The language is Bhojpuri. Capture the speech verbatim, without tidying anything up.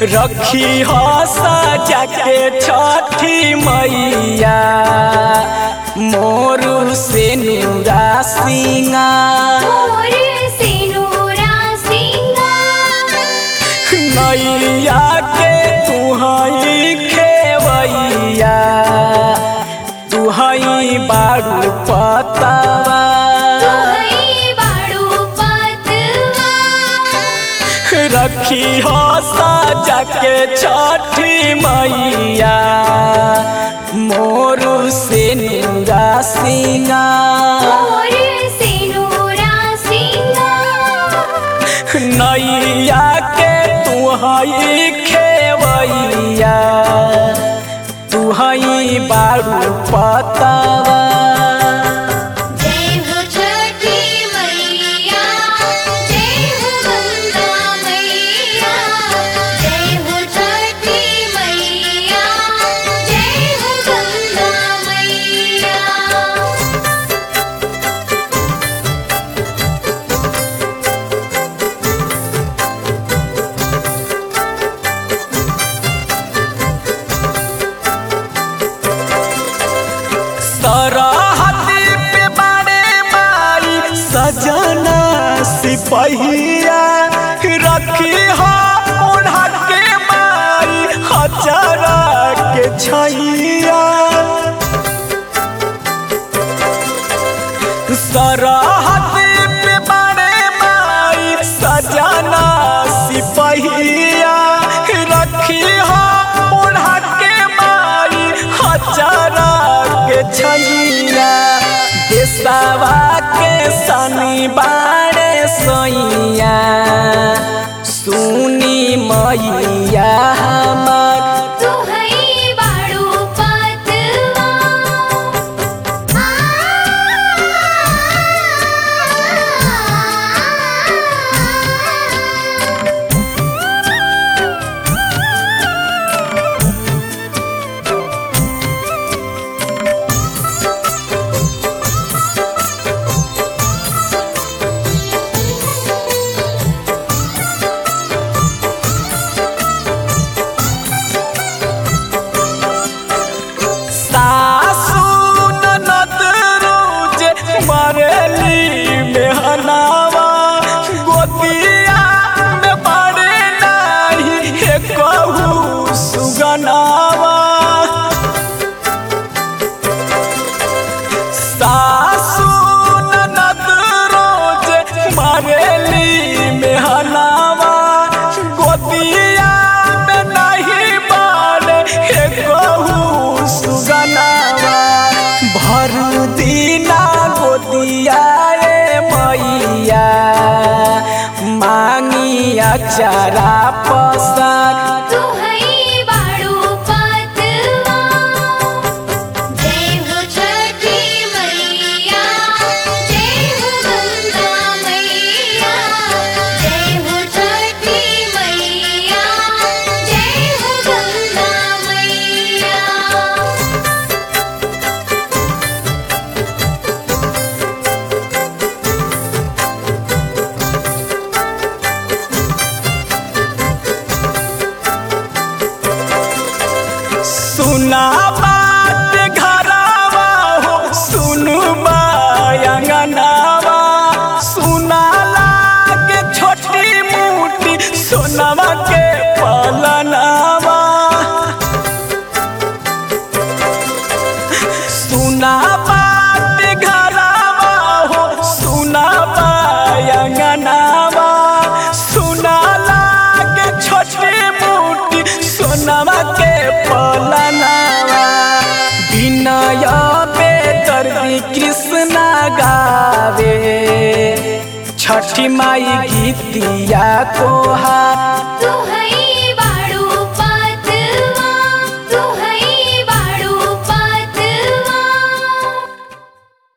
रखी हो सजा के छठी मैया मोरू से नूरा सिंगार नैया के तुहई खेवैया तुहई बारू पतवा रखी हो सजा के छठी मैया मोरू से नूरा सिंगार नैया के तुहई खेवैया तुहई बारू पतवा सरहदी पे बारे माई सजना सिपहिया रखी हो ओढ़ा के माई हजारा के छैया सरहदी पे बारे माई सजना सिपहिया रखी हो ओढ़ा के माई हजारा छैया देशवा के सनी बारे सैया सुनी मैया हमार सुगनावा सासू ननद रोज मारेली मेहनावा गोदिया में नहीं बारे हे कहू सुगनावा भर दीना गोदिया रे मैया मांगिया चारा पसार सुना बात घरावा हो सुनु बायंगनावा सुना लागे छोटी मोटी सोनावा के पलनावा सुना बात घरावा हो सुना बायंगनावा सुना लागे छोटी मोटी सोनावा के पलनावा विनय बेदर्दी कृष्णा गावे छठी माई गीतिया को हाथ